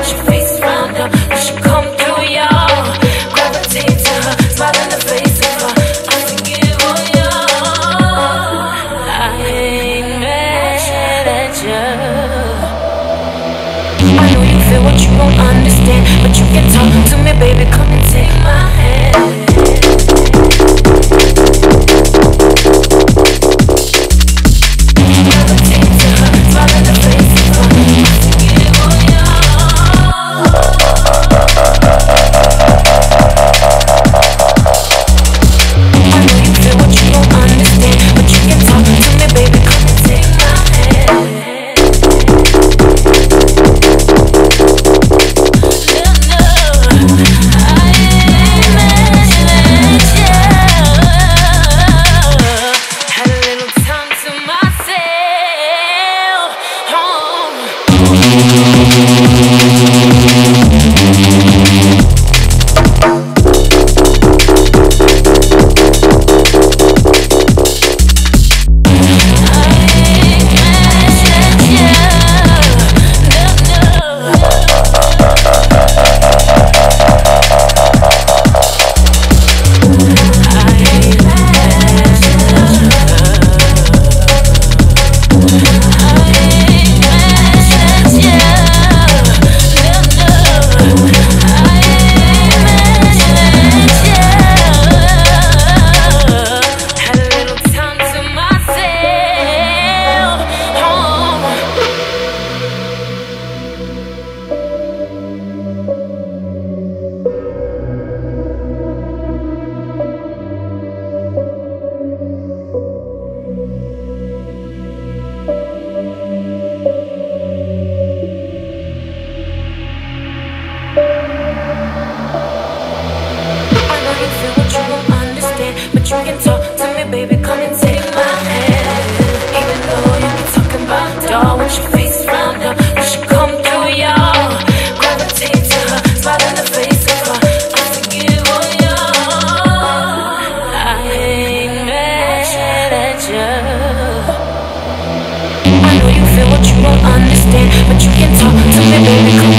once your face is round up, we should come through, y'all. Gravitate to her, smile in the face of her. I forgive all y'all. I ain't mad at you. I know you feel what you don't understand, but you can talk to me, baby. Come and take my hand. You can talk to me, baby, come and take my hand. Even though you be talking about doll, once your face is round up, you should come through, y'all. Gravitate to her, smile in the face of her. I forgive all y'all. I ain't mad at you. I know you feel what you don't understand, but you can talk to me, baby, come